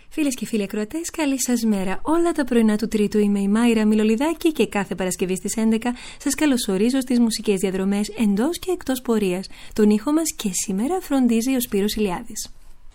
Φίλες και φίλοι ακροατές, καλή σας μέρα. Όλα τα πρωινά του Τρίτου είμαι η Μάιρα Μιλολιδάκη και κάθε Παρασκευή στις 11 σας καλωσορίζω στις μουσικές διαδρομές εντός και εκτός πορείας. Τον ήχο μας και σήμερα φροντίζει ο Σπύρος Ηλιάδης.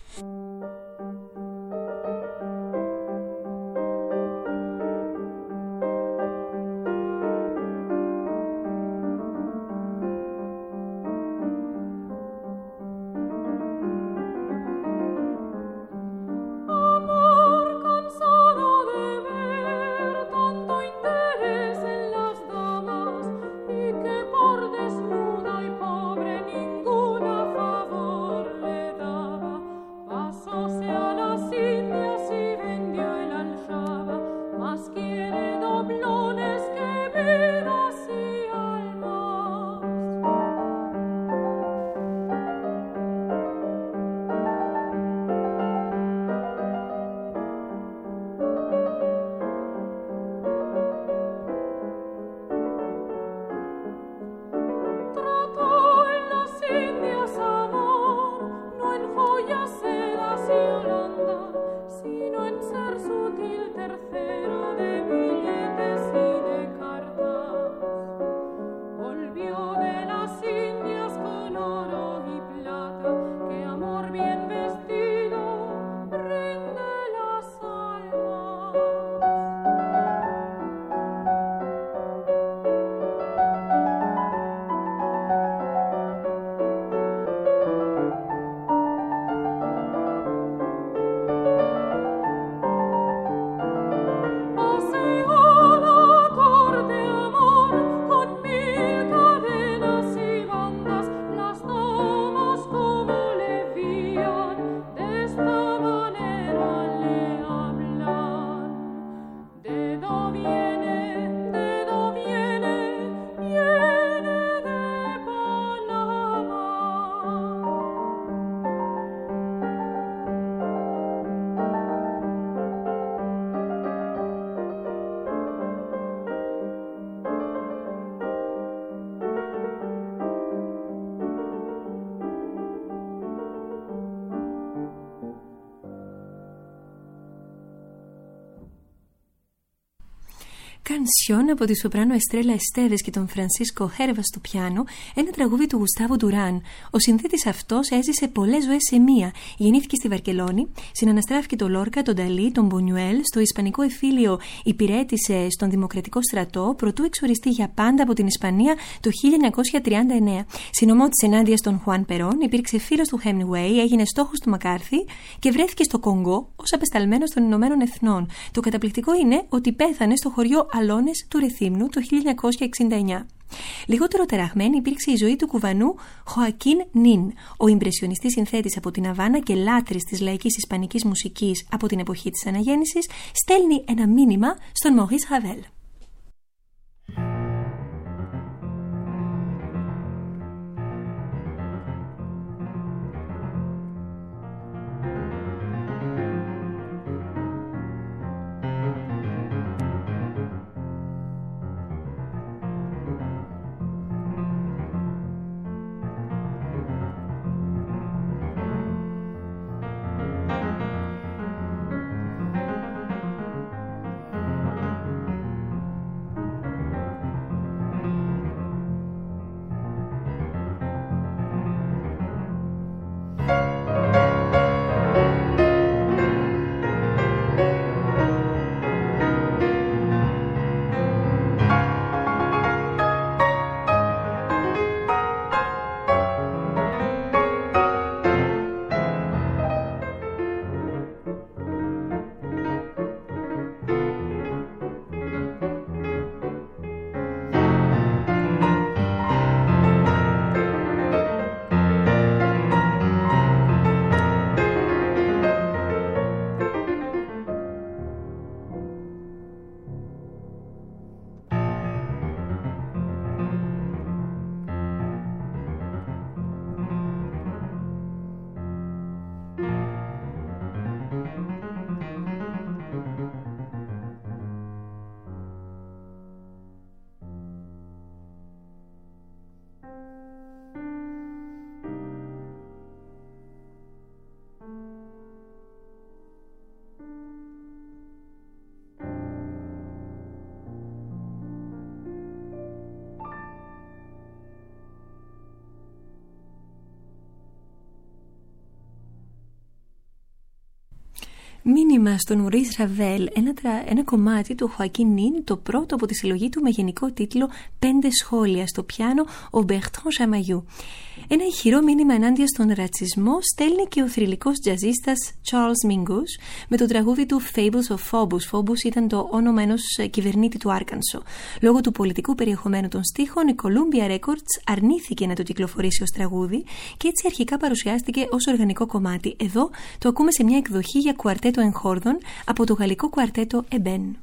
Κανσιόν από τη σοπράνο Εστρέλα Εστέβες και τον Φρανσίσκο Χέρβα στο πιάνο, ένα τραγούδι του Γουστάβο Ντουράν. Ο συνθέτης αυτός έζησε πολλές ζωές σε μία. Γεννήθηκε στη Βαρκελόνη, συναναστράφηκε τον Λόρκα, τον Νταλί, τον Μπονιουέλ, στο Ισπανικό εφήλιο υπηρέτησε στον Δημοκρατικό στρατό, προτού εξοριστεί για πάντα από την Ισπανία το 1939. Συνομότης ενάντια στον Χουάν Περόν, υπήρξε φίλος του Χέμινγκουέι, έγινε στόχος του Μακάρθι και βρέθηκε στο Κονγκό ως απεσταλμένος των Ηνωμένων Εθνών. Το καταπληκτικό είναι ότι πέθανε στο χωριό Αλώνες του Ρεθύμνου το 1969. Λιγότερο ταραγμένη υπήρξε η ζωή του Κουβανού Χοακίν Νίν, ο ιμπρεσιονιστής συνθέτης από την Αβάνα και λάτρης της λαϊκής ισπανικής μουσικής από την εποχή της αναγέννησης, στέλνει ένα μήνυμα στον Μωρίς Ραβέλ. Μήνυμα στον Μωρίς Ραβέλ, ένα κομμάτι του Χοακίν Νίν, το πρώτο από τη συλλογή του με γενικό τίτλο 5 σχόλια στο πιάνο, ο Μπερτράν Σαμαγιού. Ένα ηχηρό μήνυμα ενάντια στον ρατσισμό στέλνει και ο θρυλικός τζαζίστας Charles Mingus με το τραγούδι του Fables of Phobos. Phobos ήταν το όνομα ενός κυβερνήτη του Άρκανσο. Λόγω του πολιτικού περιεχομένου των στίχων, η Columbia Records αρνήθηκε να το κυκλοφορήσει ως τραγούδι και έτσι αρχικά παρουσιάστηκε ως οργανικό κομμάτι. Εδώ το ακούμε σε μια εκδοχή για κουαρτέτο εγχόρδων από το γαλλικό κουαρτέτο Eben.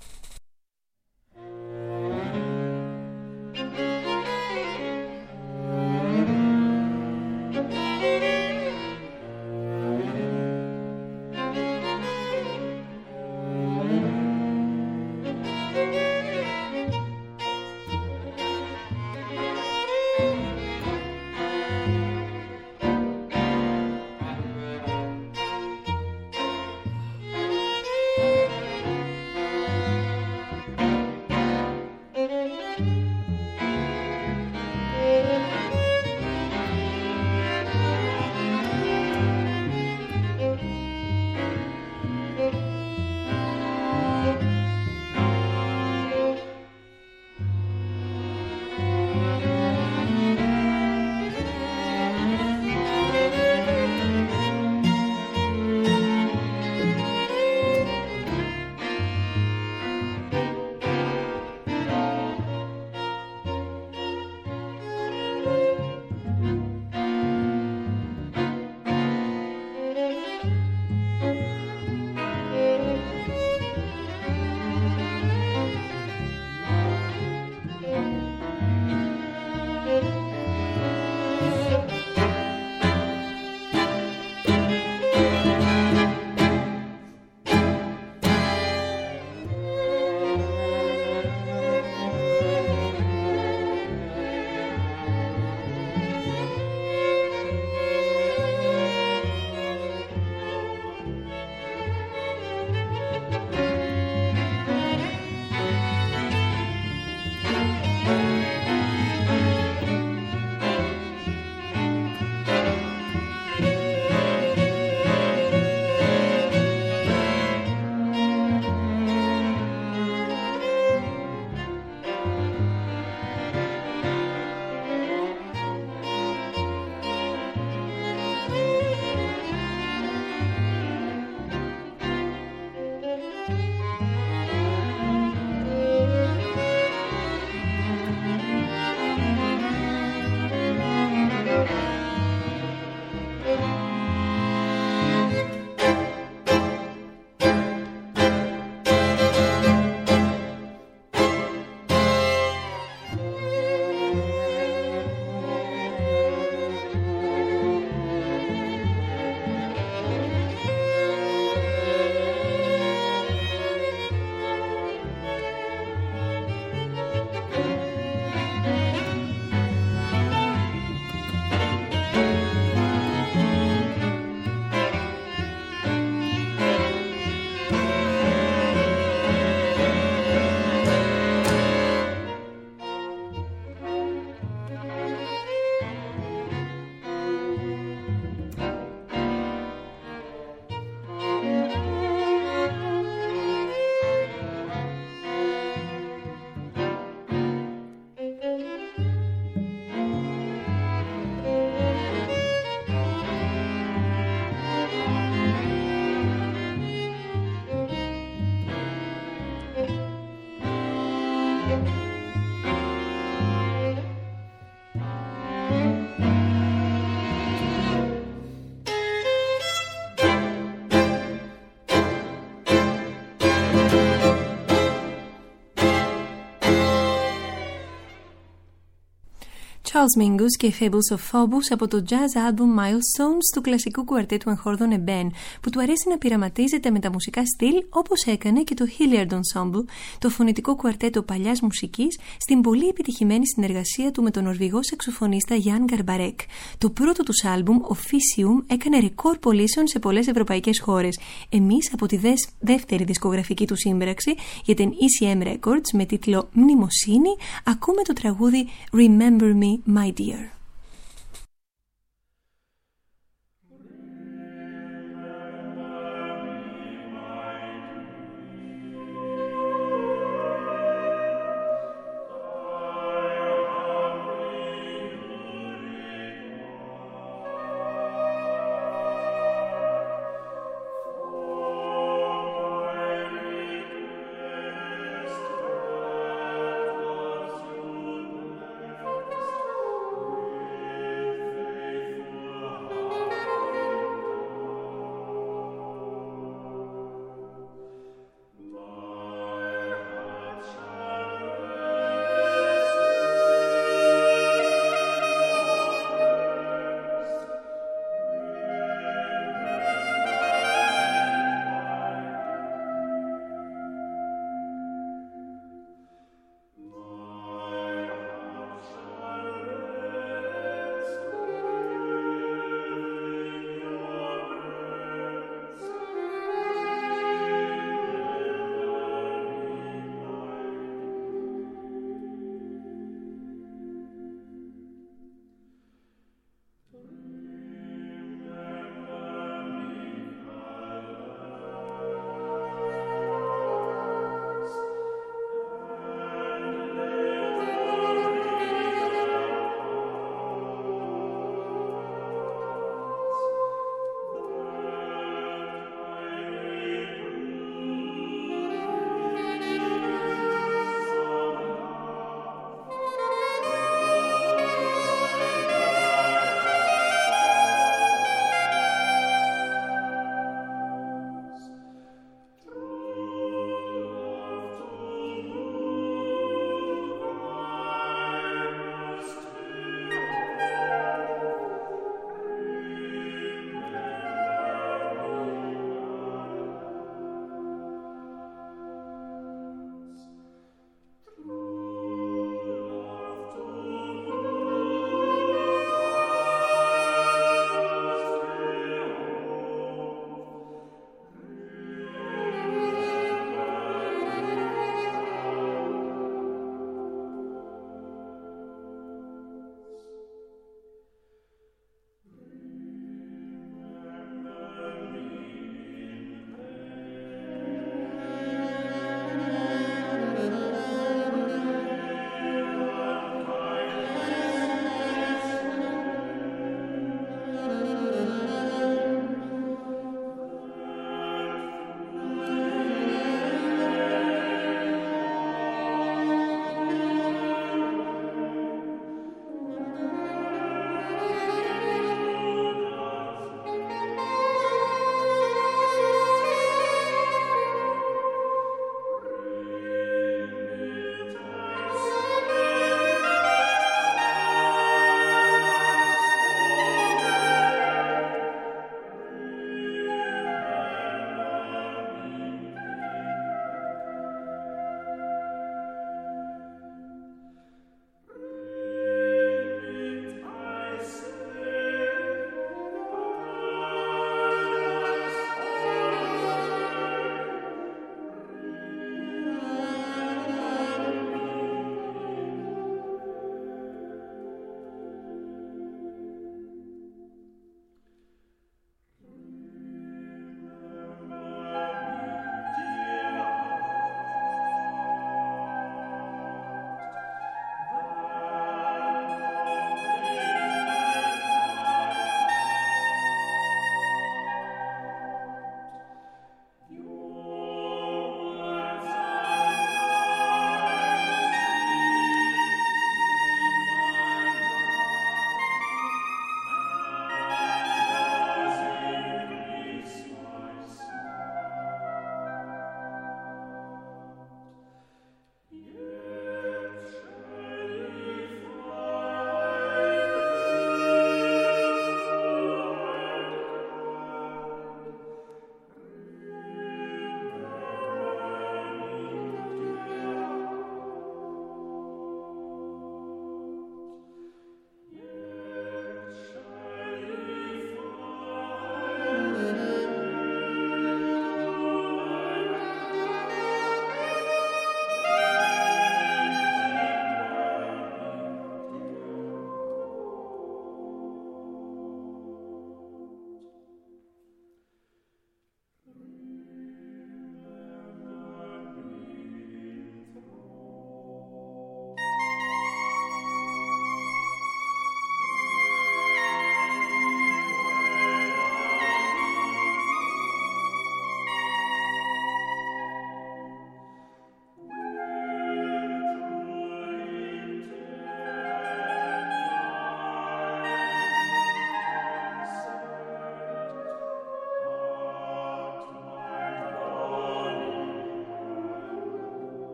Charles Mingus και Fables of Phobos από το jazz album Milestones του κλασικού κουαρτέτου εγχόρδων Eben, που του αρέσει να πειραματίζεται με τα μουσικά στυλ όπως έκανε και το Hilliard Ensemble, το φωνητικό κουαρτέτο παλιάς μουσικής, στην πολύ επιτυχημένη συνεργασία του με τον Νορβηγό σαξοφωνίστα Jan Garbarek. Το πρώτο τους άλμπουμ, Officium, έκανε ρεκόρ πωλήσεων σε πολλές ευρωπαϊκές χώρες. Εμείς από τη δεύτερη δισκογραφική του σύμπραξη για την ECM Records με τίτλο Μνημοσύνη ακούμε το τραγούδι Remember Me, My Dear.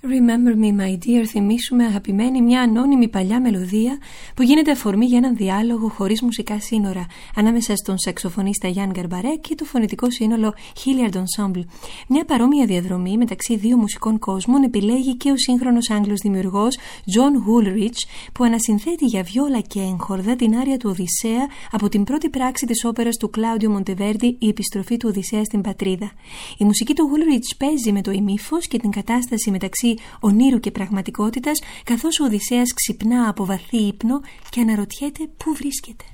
Remember me, my dear, θυμίσουμε αγαπημένη, μια ανώνυμη παλιά μελωδία που γίνεται αφορμή για έναν διάλογο χωρίς μουσικά σύνορα ανάμεσα στον σαξοφωνίστα Γιάν Γκαρμπαρέ και το φωνητικό σύνολο Hilliard Ensemble. Μια παρόμοια διαδρομή μεταξύ δύο μουσικών κόσμων επιλέγει και ο σύγχρονος Άγγλος δημιουργός John Woolrich, που ανασυνθέτει για βιόλα και έγχορδα την άρια του Οδυσσέα από την πρώτη πράξη της όπερας του Κλάουντιο Μοντεβέρντι, η επιστροφή του Οδυσσέα στην πατρίδα. Η μουσική του Woolrich παίζει με το ημίφος και την κατάσταση μεταξύ ονείρου και πραγματικότητας, καθώς ο Οδυσσέας ξυπνά από βαθύ ύπνο και αναρωτιέται πού βρίσκεται.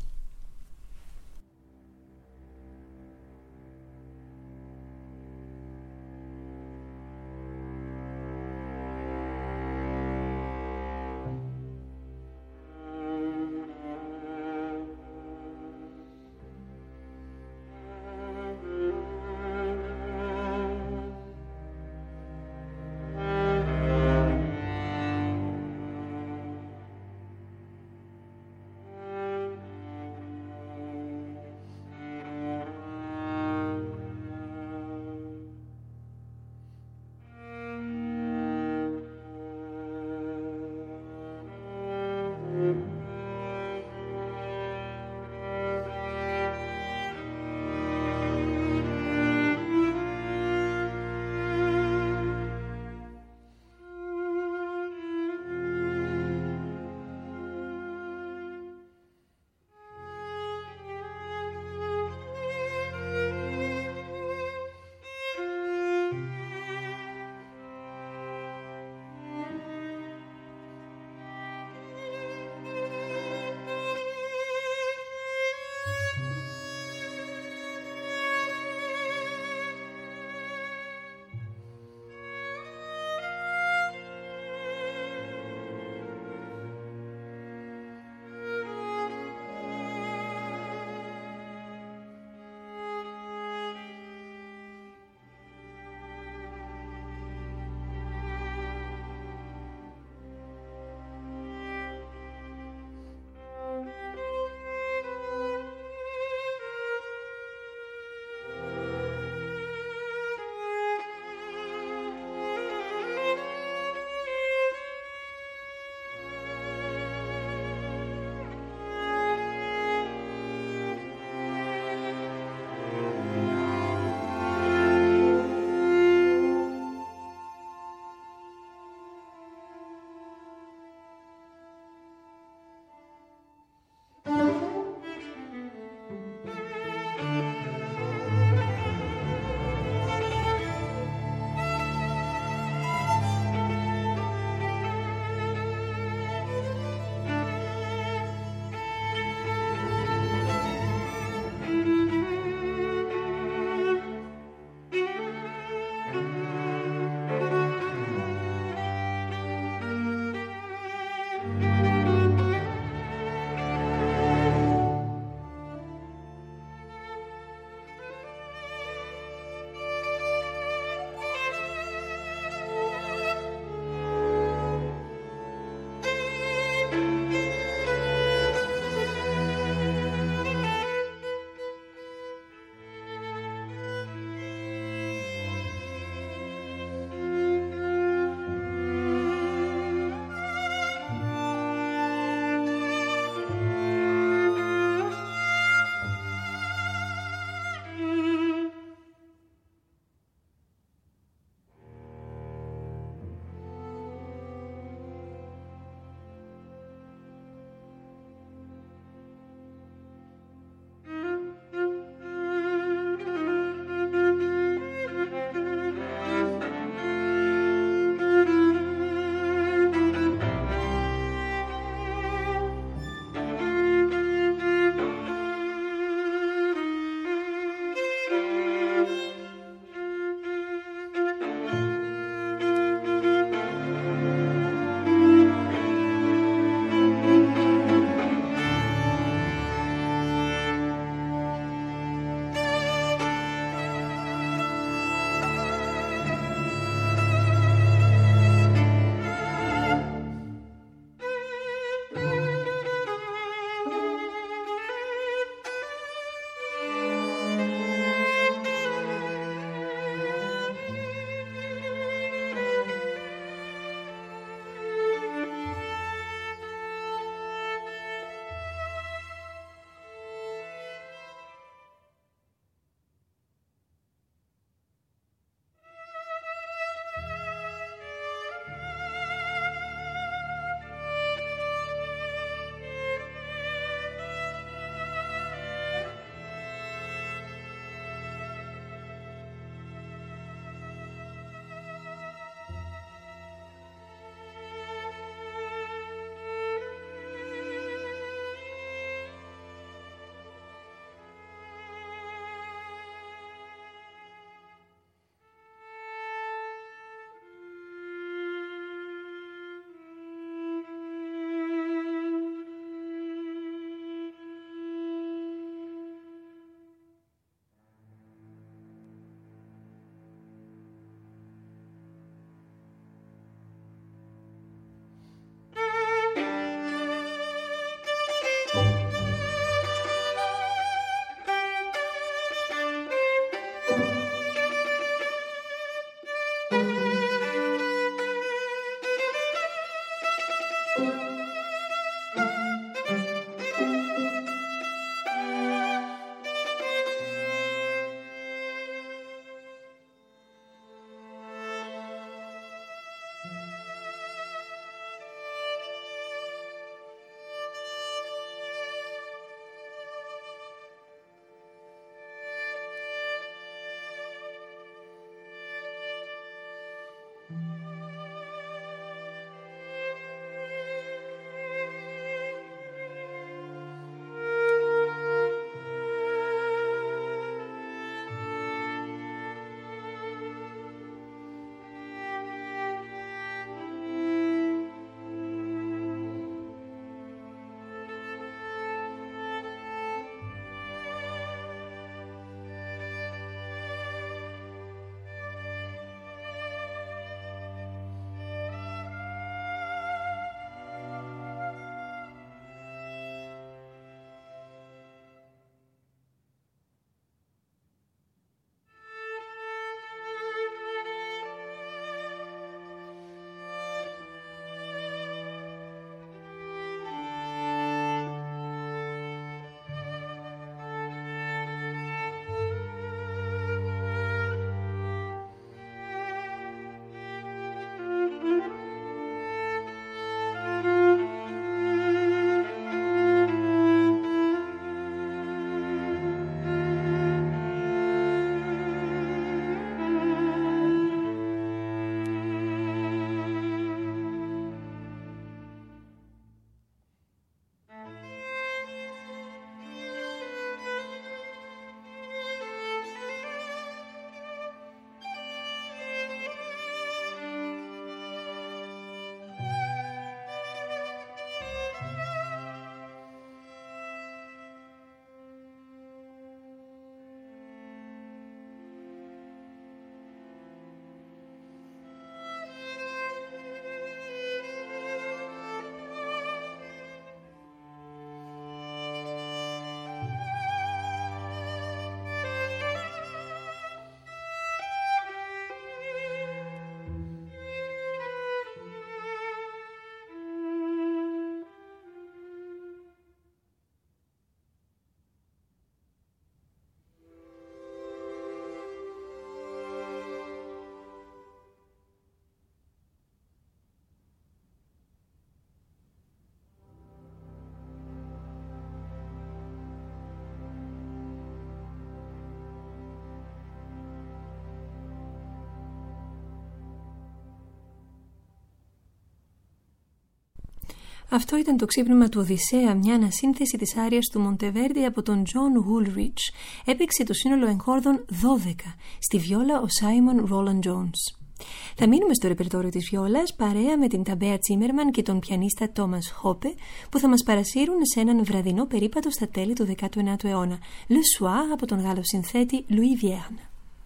Αυτό ήταν το ξύπνημα του Οδυσσέα, μια ανασύνθεση της άριας του Μοντεβέρντι από τον John Woolrich. Έπαιξε το σύνολο εγχόρδων 12, στη βιόλα ο Simon Roland Jones. Θα μείνουμε στο ρεπερτόριο της βιόλας παρέα με την Ταμπέα Τσίμερμαν και τον πιανίστα Τόμας Χόπε, που θα μας παρασύρουν σε έναν βραδινό περίπατο στα τέλη του 19ου αιώνα. Le Soir από τον Γάλλο συνθέτη Louis Vierne.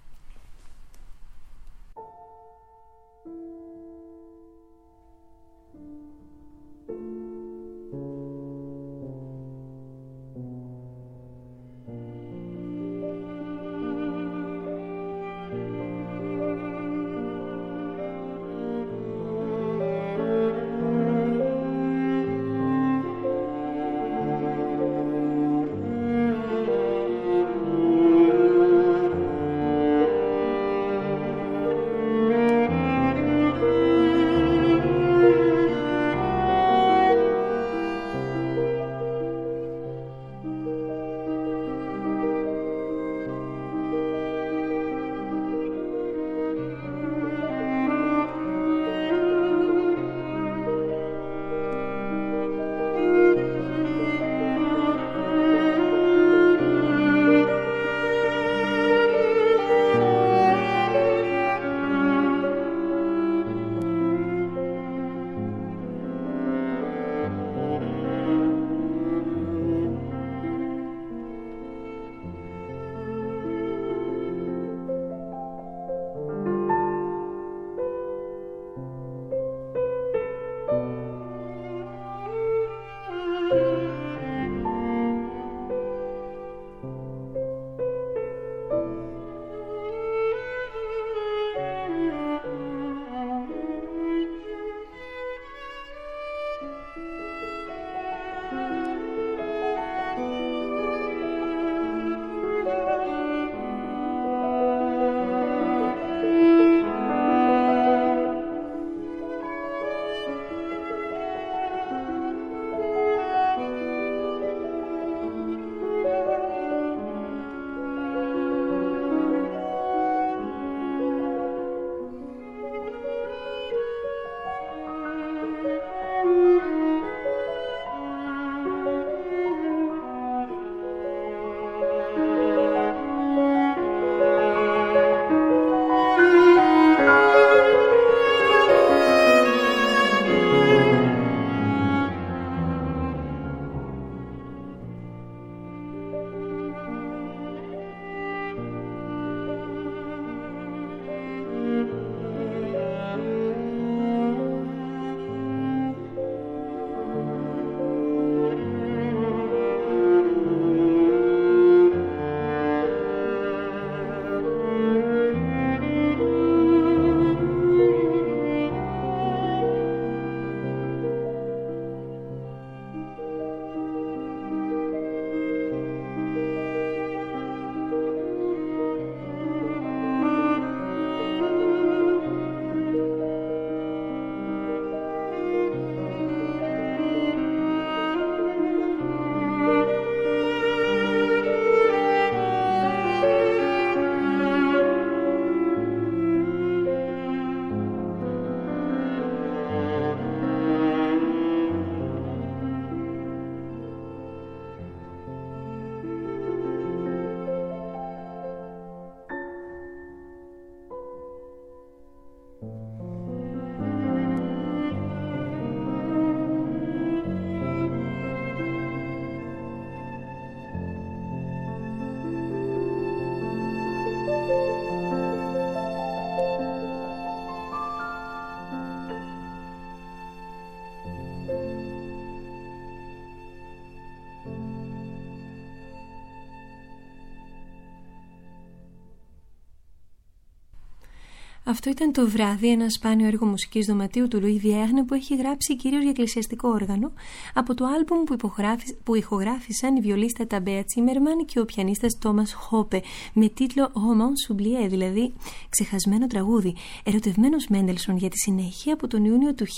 Αυτό ήταν το βράδυ, ένα σπάνιο έργο μουσικής δωματίου του Louis Vierne που έχει γράψει κυρίως για εκκλησιαστικό όργανο από το άλμπουμ που ηχογράφησαν η βιολίστα Ταμπέα Τσίμερμαν και ο πιανίστας Τόμας Χόπε με τίτλο Romance oublié, δηλαδή ξεχασμένο τραγούδι. Ερωτευμένος Μέντελσον για τη συνέχεια, από τον Ιούνιο του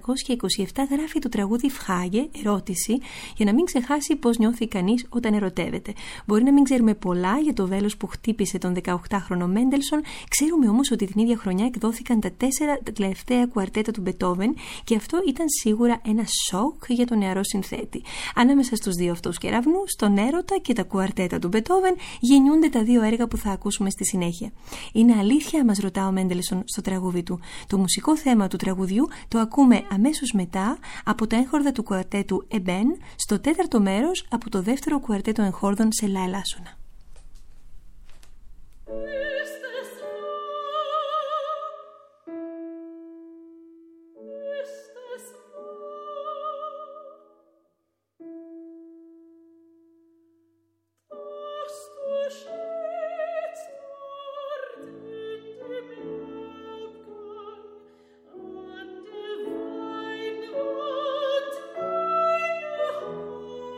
1827 γράφει το τραγούδι Φράγε, ερώτηση, για να μην ξεχάσει πώς νιώθει κανείς όταν ερωτεύεται. Μπορεί να μην ξέρουμε πολλά για το βέλος που χτύπησε τον 18χρονο Μέντελσον, ξέρουμε όμως ότι την ίδια ίδια χρονιά εκδόθηκαν τα 4 τελευταία κουαρτέτα του Μπετόβεν και αυτό ήταν σίγουρα ένα σοκ για τον νεαρό συνθέτη. Ανάμεσα στους δύο αυτούς κεραυνούς, τον έρωτα και τα κουαρτέτα του Μπετόβεν, γεννιούνται τα δύο έργα που θα ακούσουμε στη συνέχεια. Είναι αλήθεια, μας ρωτά ο Μέντελσον στο τραγούδι του. Το μουσικό θέμα του τραγουδιού το ακούμε αμέσως μετά από τα έγχορδα του κουαρτέτου Εμπέν, στο τέταρτο μέρος από το δεύτερο κουαρτέτο εγχόρδων σε λα ελάσσονα.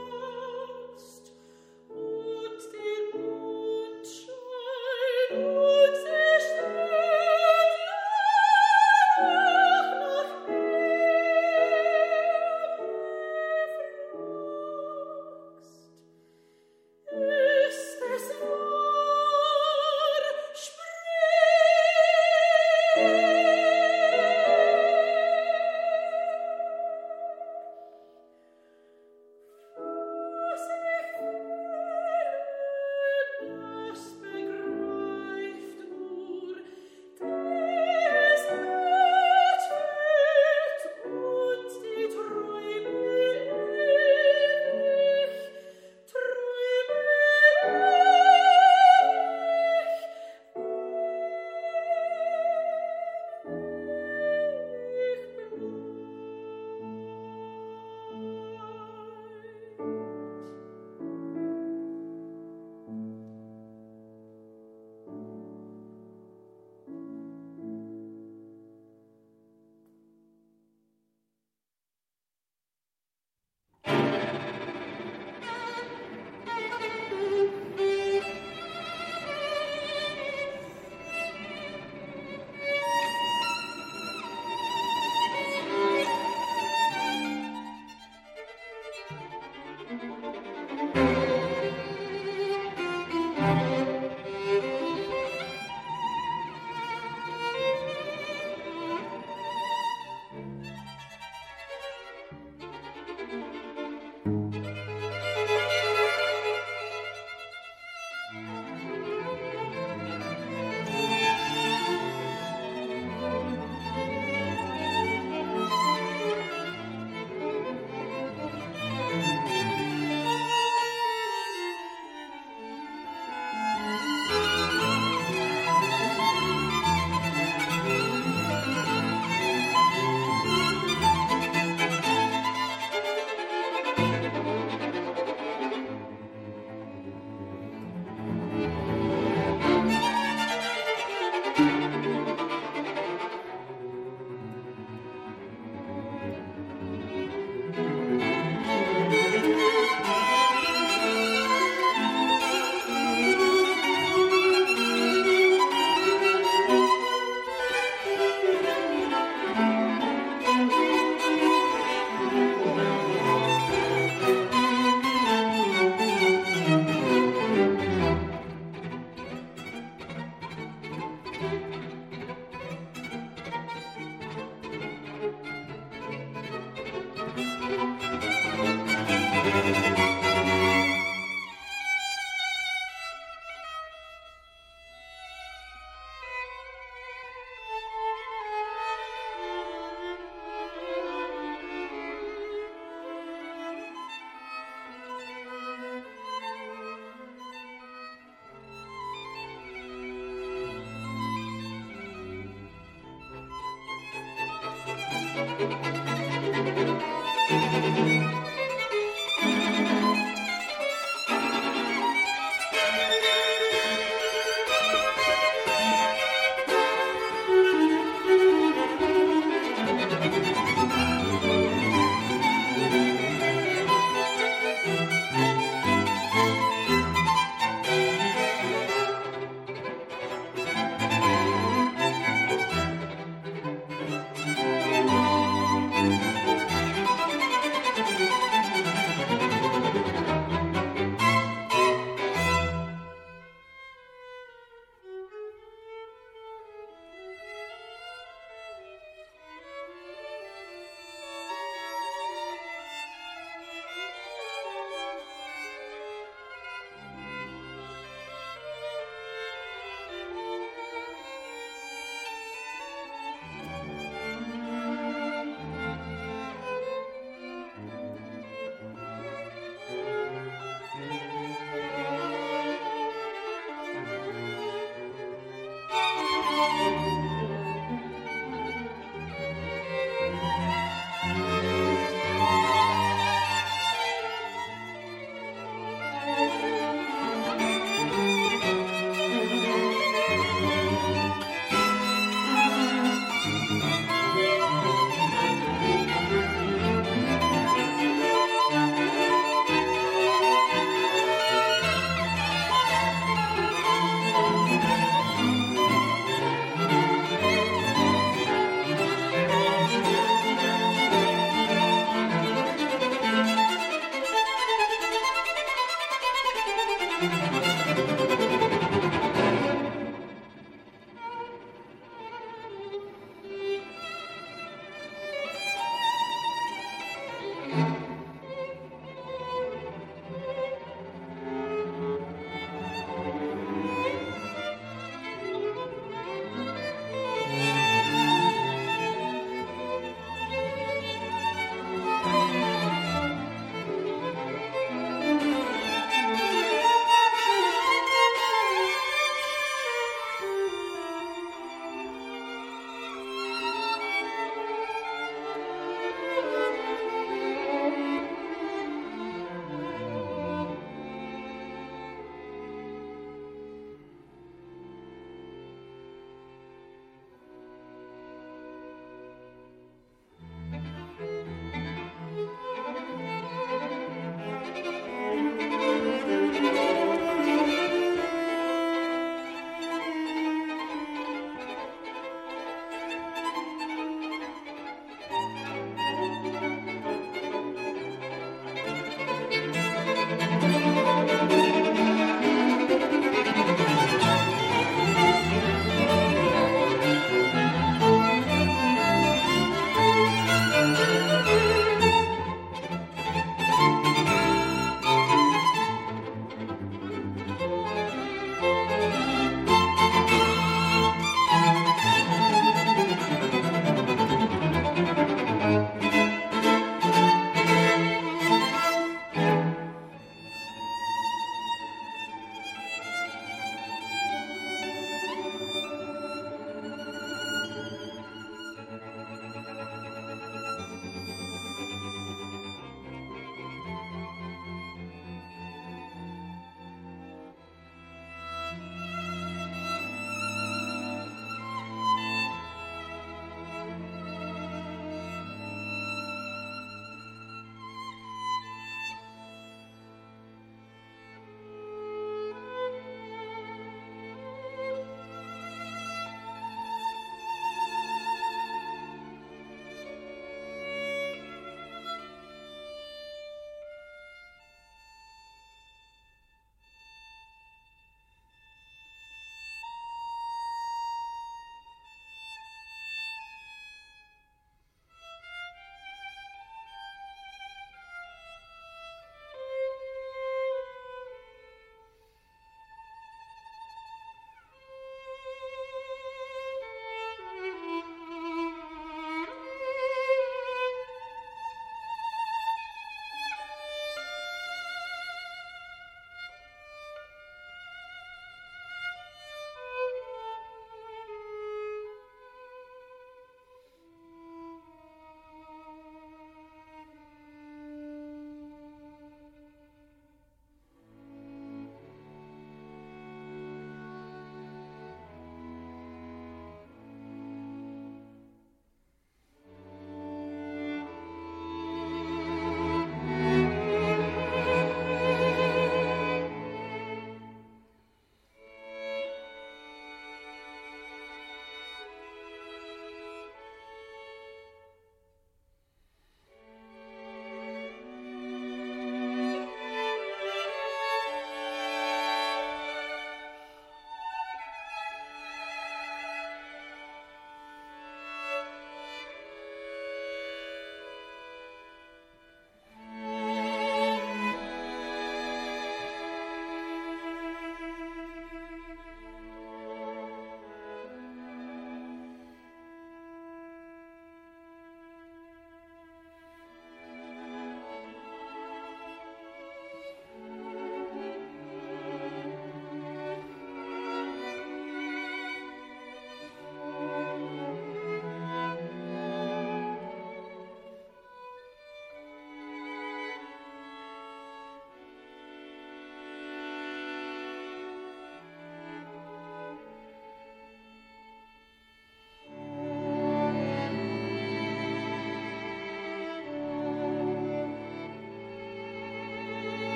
Oh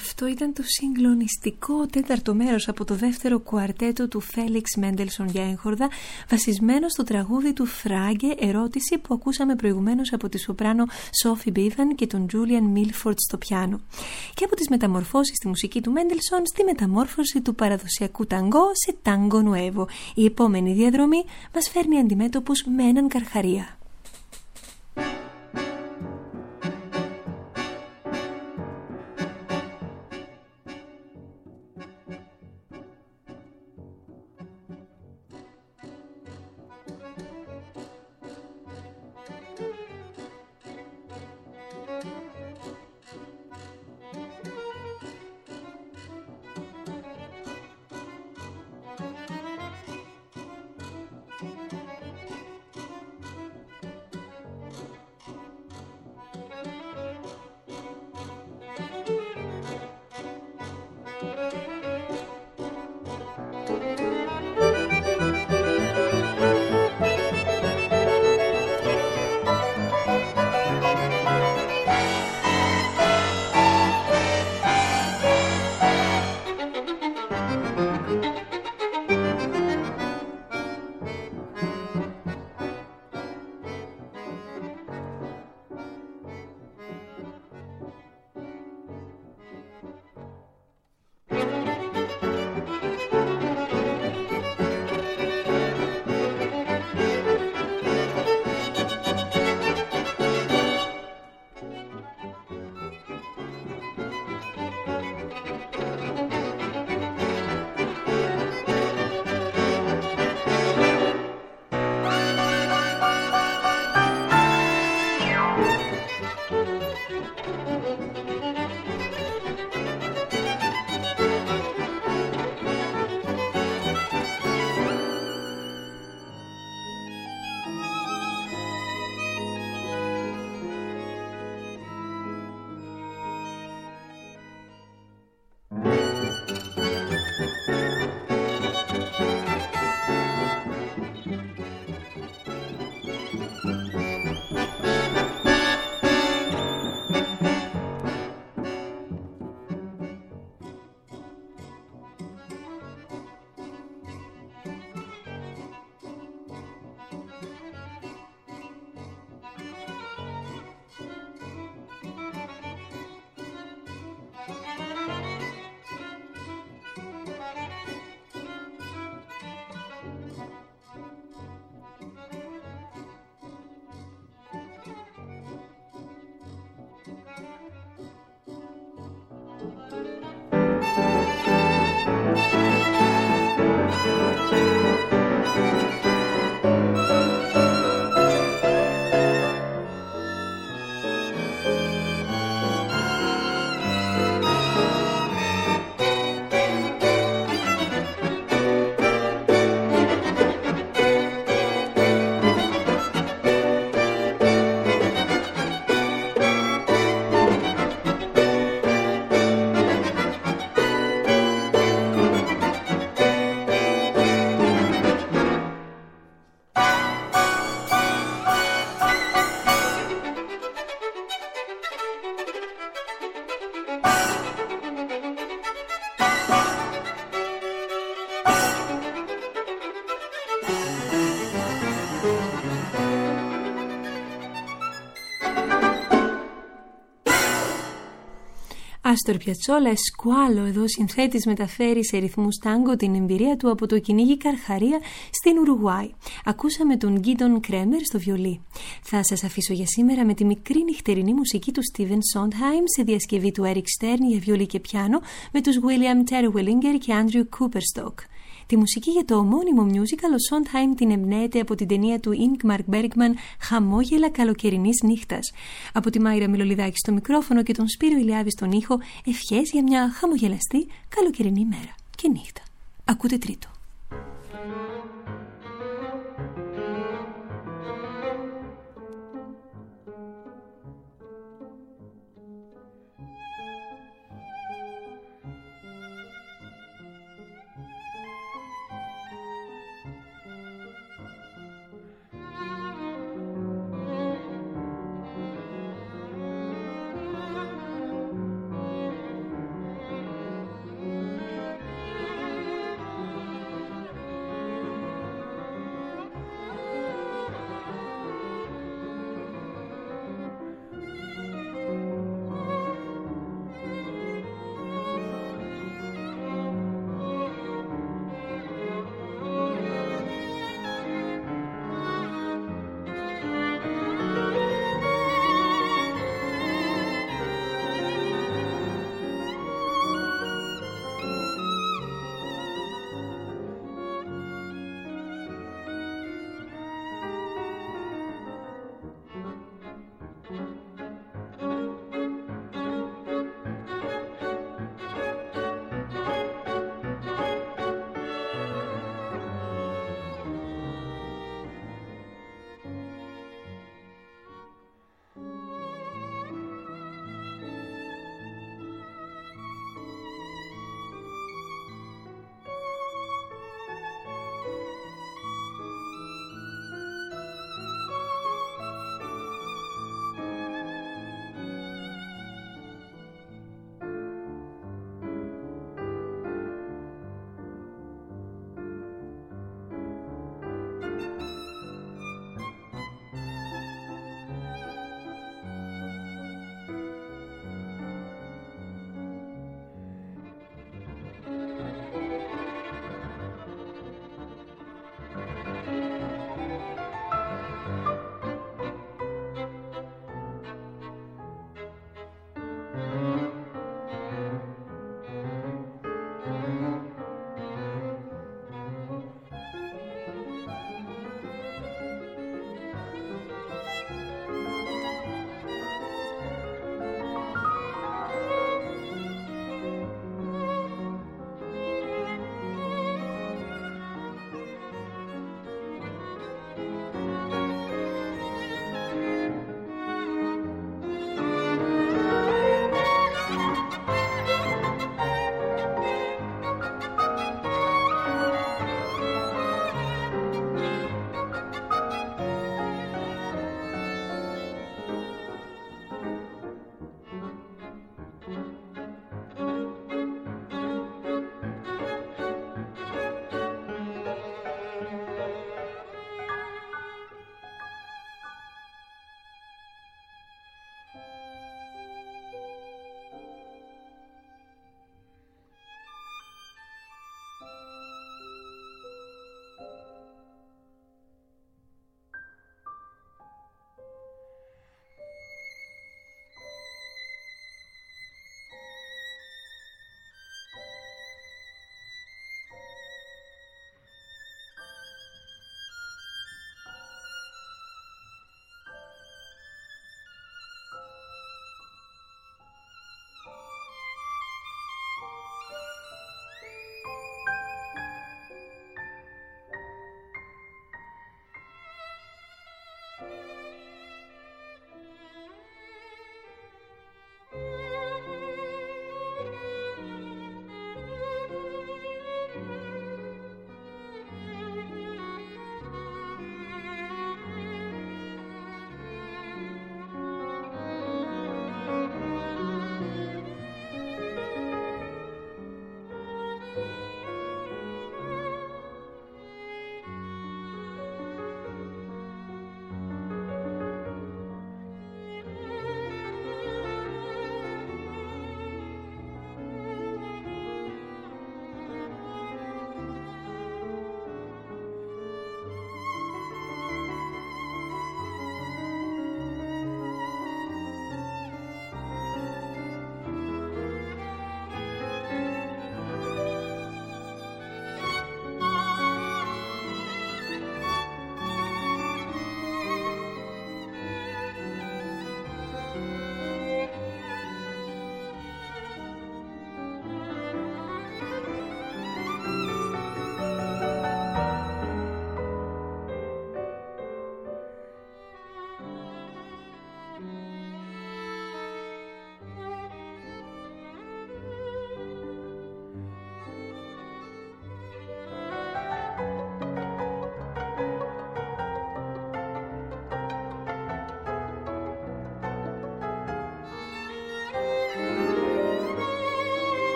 Αυτό ήταν το συγκλονιστικό τέταρτο μέρος από το δεύτερο κουαρτέτο του Φέλιξ Μέντελσον για έγχορδα, βασισμένο στο τραγούδι του Φράγκε «Ερώτηση» που ακούσαμε προηγουμένως από τη σοπράνο Σόφι Μπίβαν και τον Τζούλιαν Μίλφορντ στο πιάνο. Και από τις μεταμορφώσεις στη μουσική του Μέντελσον στη μεταμόρφωση του παραδοσιακού ταγκό σε τάγκο νουέβο. Η επόμενη διαδρομή μας φέρνει αντιμέτωπους με έναν Καρχαρία. Άστορ Πιατσόλα, Εσκουάλο, εδώ συνθέτης μεταφέρει σε ρυθμούς τάγκο την εμπειρία του από το κυνήγι Καρχαρία στην Ουρουγουάη. Ακούσαμε τον Γκίντον Κρέμερ στο βιολί. Θα σας αφήσω για σήμερα με τη μικρή νυχτερινή μουσική του Στίβεν Σόντχαιμ σε διασκευή του Έρικ Στέρν για βιολί και πιάνο με τους William Terwilliger και Andrew Cooperstock. Τη μουσική για το ομώνυμο musical ο Σόντχαιμ την εμπνέεται από την ταινία του Ingmar Bergman «Χαμόγελα καλοκαιρινής νύχτας». Από τη Μάιρα Μιλολιδάκη στο μικρόφωνο και τον Σπύρο Ηλιάδη στον ήχο, ευχές για μια χαμογελαστή καλοκαιρινή μέρα και νύχτα. Ακούτε τρίτο.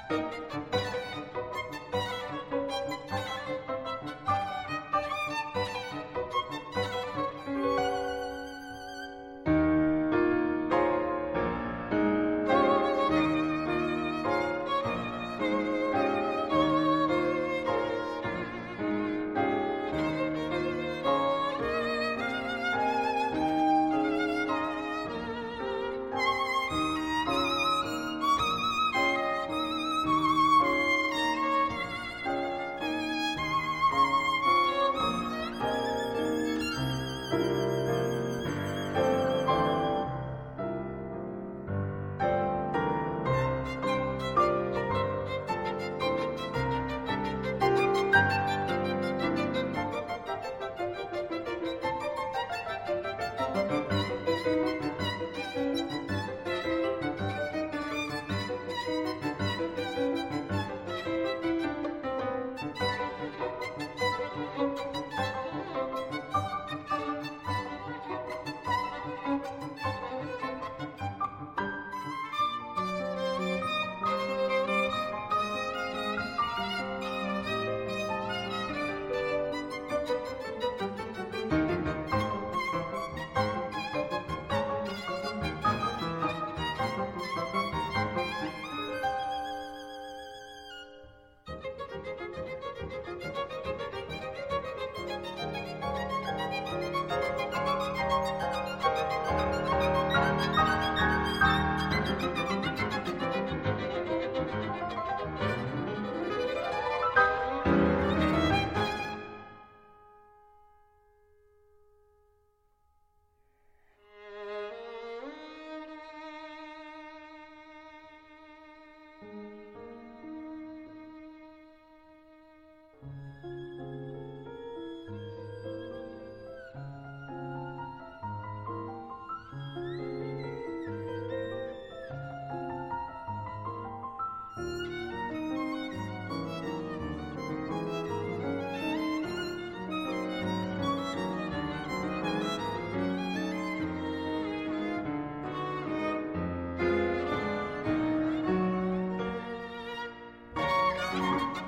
Thank you.